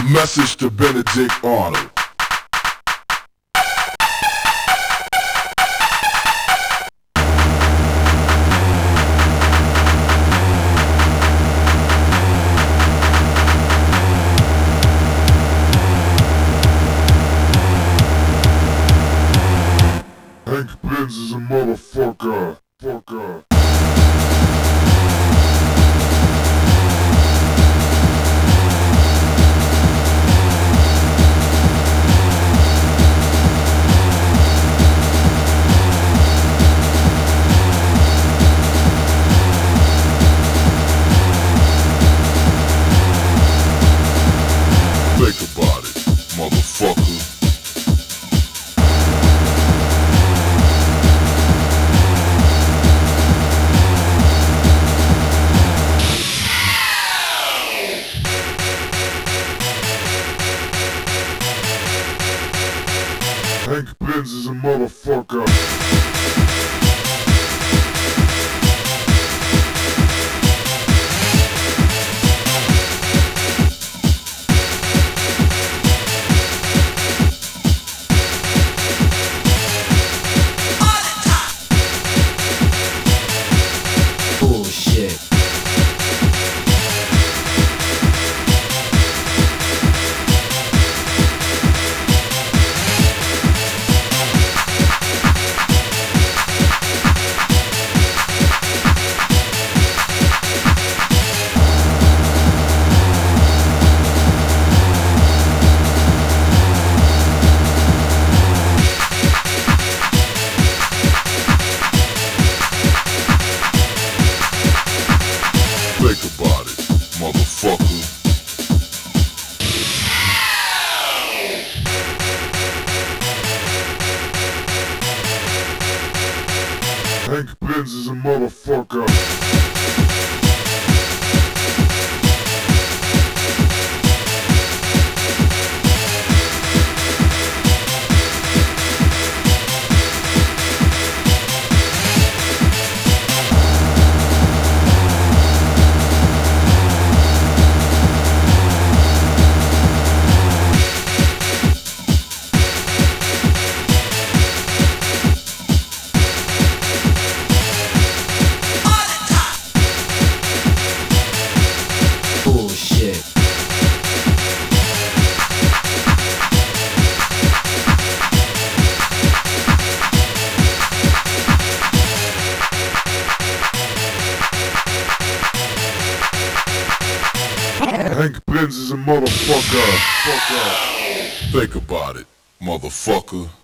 Message to Benedict Arnold. Hank Benz is a motherfucker. Think about it, motherfucker. Hank Benz is a motherfucker. Bullshit. Think about it, motherfucker. Hank Benz is a motherfucker. Bullshit. Hank Benz is a motherfucker. Think about it, motherfucker.